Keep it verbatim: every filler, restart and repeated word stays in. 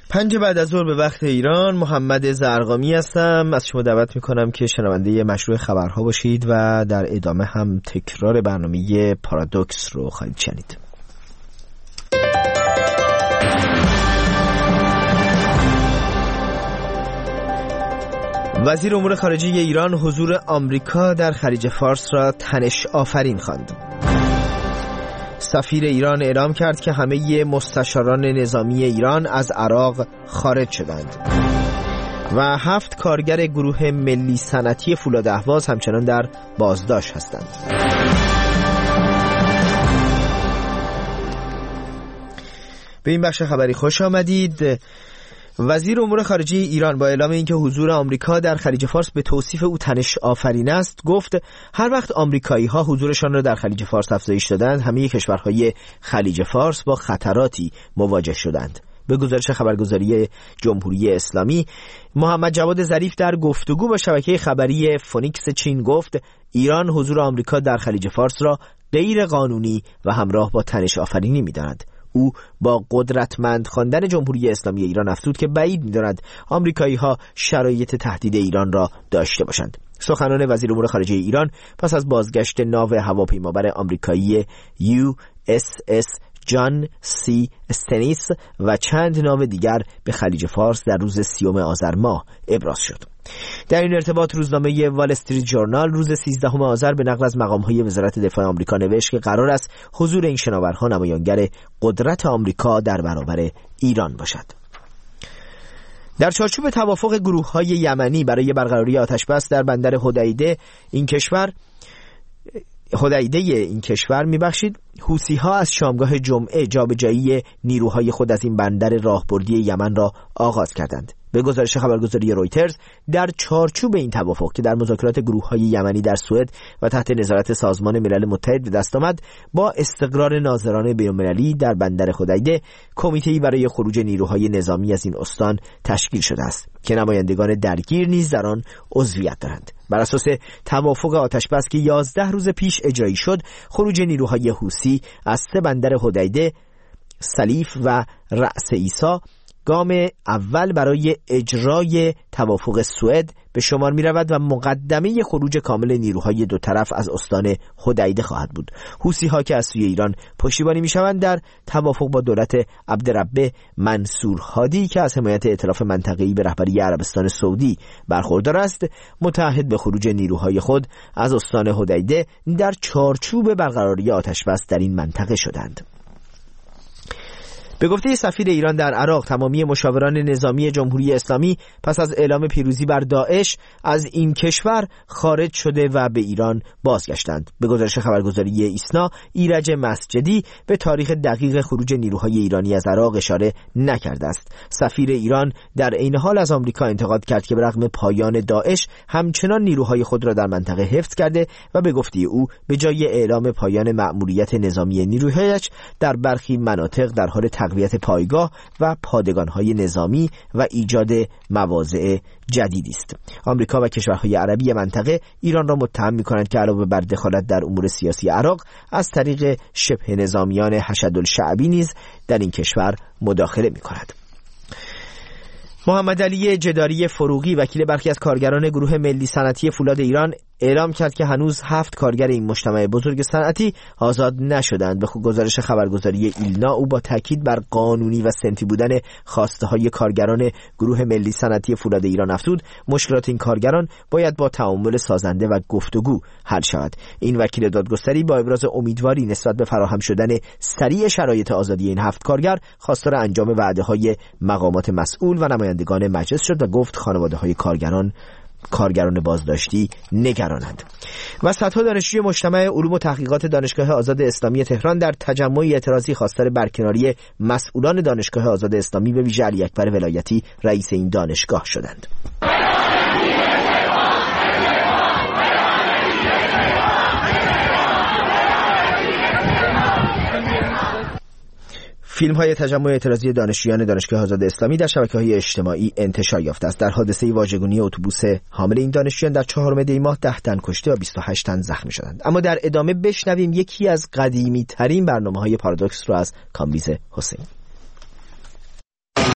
پنج بعد از ظهر به وقت ایران، محمد زرقامی هستم. از شما دعوت میکنم که شنونده مشروع خبرها باشید و در ادامه هم تکرار برنامه پارادوکس رو خواهید شنید. وزیر امور خارجه ایران حضور آمریکا در خلیج فارس را تنش آفرین خواند. سفیر ایران اعلام کرد که همه مستشاران نظامی ایران از عراق خارج شدند و هفت کارگر گروه ملی صنعتی فولاد اهواز همچنان در بازداشت هستند. به این بخش خبری خوش آمدید. وزیر امور خارجه ایران با اعلام اینکه حضور آمریکا در خلیج فارس به توصیف او تنش آفرین است، گفت هر وقت آمریکایی‌ها حضورشان را در خلیج فارس افزایش دادند، همه کشورهای خلیج فارس با خطراتی مواجه شدند. به گزارش خبرگزاری جمهوری اسلامی، محمد جواد ظریف در گفتگو با شبکه خبری فونیکس چین گفت ایران حضور آمریکا در خلیج فارس را غیر قانونی و همراه با تنش آفرینی می‌داند. او با قدرتمند خواندن جمهوری اسلامی ایران افزود که بعید می‌داند آمریکایی‌ها شرایط تهدید ایران را داشته باشند. سخنان وزیر امور خارجه ایران پس از بازگشت ناو هواپیمابر آمریکایی یو اس اس جان سی استنیس و چند ناو دیگر به خلیج فارس در روز سیوم آذر ماه ابراز شد. در این ارتباط روزنامه وال استریت ژورنال روز سیزدهم آذر به نقل از مقام‌های وزارت دفاع آمریکا نوشت که قرار است حضور این شناورها نمایانگر قدرت آمریکا در برابر ایران باشد. در چارچوب توافق گروه‌های یمنی برای برقراری آتش‌بس در بندر حدیده این کشور حدیده این کشور میبخشید حوثی‌ها از شامگاه جمعه جابجایی نیروهای خود از این بندر راهبردی یمن را آغاز کردند. به گزارش خبرگزاری رویترز، در چارچوب این توافق که در مذاکرات گروه‌های یمنی در سوئد و تحت نظارت سازمان ملل متحد به دست آمد، با استقرار ناظران بین‌المللی در بندر حدیده کمیته‌ای برای خروج نیروهای نظامی از این استان تشکیل شده است که نمایندگان درگیر نیز در آن عضویت دارند. بر اساس توافق آتش‌بس که یازده روز پیش اجرایی شد، خروج نیروهای حوثی از سه بندر حدیده، سلیف و رأس عیسی گام اول برای اجرای توافق سوئد به شمار می رود و مقدمه خروج کامل نیروهای دو طرف از استان حدیده خواهد بود. حوثی ها که از سوی ایران پشتیبانی می شوند در توافق با دولت عبدالرب منصور هادی که از حمایت ائتلاف منطقه‌ای به رهبری عربستان سعودی برخوردار است، متعهد به خروج نیروهای خود از استان حدیده در چارچوب برقراری آتش‌بس در این منطقه شدند. به گفته سفیر ایران در عراق، تمامی مشاوران نظامی جمهوری اسلامی پس از اعلام پیروزی بر داعش از این کشور خارج شده و به ایران بازگشتند. به گزارش خبرگزاری ایسنا، ایرج مسجدی به تاریخ دقیق خروج نیروهای ایرانی از عراق اشاره نکرده است. سفیر ایران در عین حال از آمریکا انتقاد کرد که به رغم پایان داعش همچنان نیروهای خود را در منطقه حفظ کرده و به گفته او به جای اعلام پایان مأموریت نظامی نیروهایش در برخی مناطق در حال تقویت پایگاه و پادگان‌های نظامی و ایجاد مواضع جدیدی است. آمریکا و کشورهای عربی منطقه ایران را متهم می‌کنند که علاوه بر دخالت در امور سیاسی عراق، از طریق شبه نظامیان حشدالشعبی نیز در این کشور مداخله می‌کند. محمد علی جداری فروغی، وکیل برخی از کارگران گروه ملی صنعتی فولاد ایران، اعلام کرد که هنوز هفت کارگر این مجتمع بزرگ صنعتی آزاد نشدند. به گزارش خبرگزاری ایلنا، او با تاکید بر قانونی و صنفی بودن خواسته های کارگران گروه ملی صنعتی فولاد ایران افزود مشکلات این کارگران باید با تعامل سازنده و گفتگو حل شود. این وکیل دادگستری با ابراز امیدواری نسبت به فراهم شدن سریع شرایط آزادی این هفت کارگر خواستار انجام وعده‌های مقامات مسئول و نمایندگان مجلس شد و گفت خانواده‌های کارگران کارگران بازداشتی نگرانند. و صدها دانشجوی مجتمع علوم و تحقیقات دانشگاه آزاد اسلامی تهران در تجمعی اعتراضی خواستار برکناری مسئولان دانشگاه آزاد اسلامی به ویژه علی اکبر ولایتی رئیس این دانشگاه شدند. فیلم های تجمع اعتراضی دانشجویان دانشگاه آزاد اسلامی در شبکه‌های اجتماعی انتشار یافته است. در حادثه واژگونی اتوبوس حامل این دانشجویان در چهارم دی ماه ده تن کشته و بیست و هشت تن زخمی شدند. اما در ادامه بشنویم یکی از قدیمی ترین برنامه‌های پارادوکس را از کامبیز حسین.